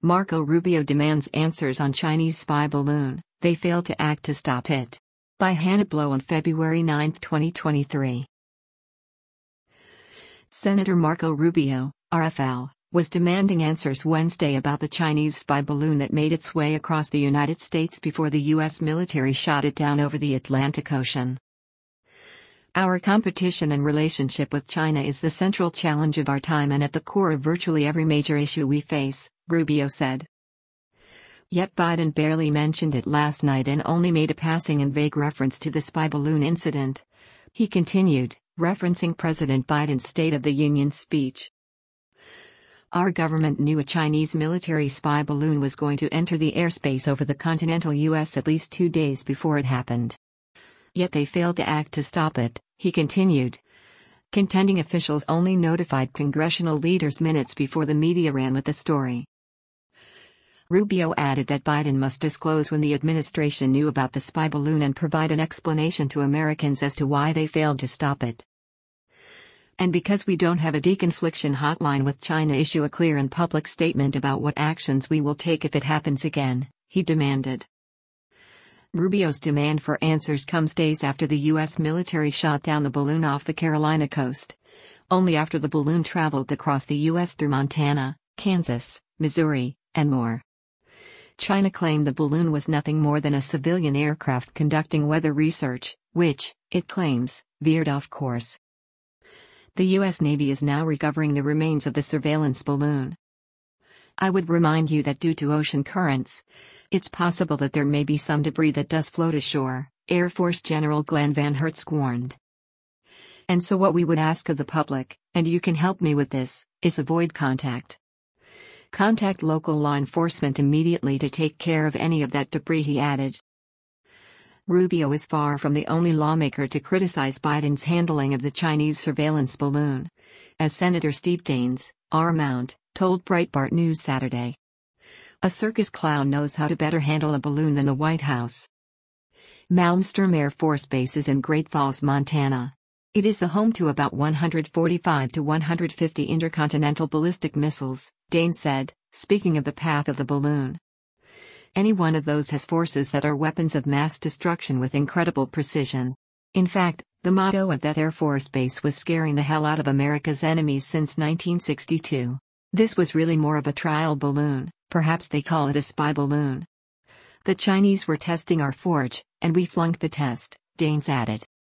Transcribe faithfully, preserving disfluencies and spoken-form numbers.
Marco Rubio demands answers on Chinese spy balloon, they failed to act to stop it. By Hannah Blow on February ninth twenty twenty-three. Senator Marco Rubio, R F L, was demanding answers Wednesday about the Chinese spy balloon that made its way across the United States before the U S military shot it down over the Atlantic Ocean. Our competition and relationship with China is the central challenge of our time and at the core of virtually every major issue we face, Rubio said. Yet Biden barely mentioned it last night and only made a passing and vague reference to the spy balloon incident. He continued, referencing President Biden's State of the Union speech. Our government knew a Chinese military spy balloon was going to enter the airspace over the continental U S at least two days before it happened. Yet they failed to act to stop it, he continued. Contending officials only notified congressional leaders minutes before the media ran with the story. Rubio added that Biden must disclose when the administration knew about the spy balloon and provide an explanation to Americans as to why they failed to stop it. And because we don't have a deconfliction hotline with China, issue a clear and public statement about what actions we will take if it happens again, he demanded. Rubio's demand for answers comes days after the U S military shot down the balloon off the Carolina coast. Only after the balloon traveled across the U S through Montana, Kansas, Missouri, and more. China claimed the balloon was nothing more than a civilian aircraft conducting weather research, which, it claims, veered off course. The U S Navy is now recovering the remains of the surveillance balloon. I would remind you that due to ocean currents, it's possible that there may be some debris that does float ashore, Air Force General Glenn Van Hertzk warned. And so what we would ask of the public, and you can help me with this, is avoid contact. Contact local law enforcement immediately to take care of any of that debris, he added. Rubio is far from the only lawmaker to criticize Biden's handling of the Chinese surveillance balloon. As Senator Steve Daines, R. Mount, told Breitbart News Saturday. A circus clown knows how to better handle a balloon than the White House. Malmstrom Air Force Base is in Great Falls, Montana. It is the home to about one hundred forty-five to one hundred fifty intercontinental ballistic missiles, Daines said, speaking of the path of the balloon. Any one of those has forces that are weapons of mass destruction with incredible precision. In fact, the motto of that Air Force Base was scaring the hell out of America's enemies since nineteen sixty-two. This was really more of a trial balloon, perhaps they call it a spy balloon. The Chinese were testing our forge, and we flunked the test, Daines added.